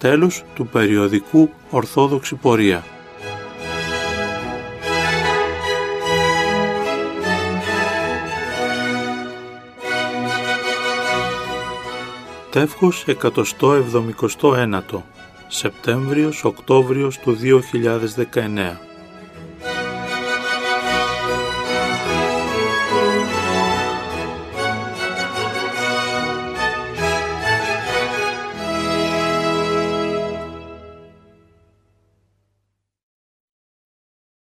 Τέλος του περιοδικού Ορθόδοξη Πορεία. Τεύχος 179, Σεπτέμβριος-Οκτώβριος του 2019.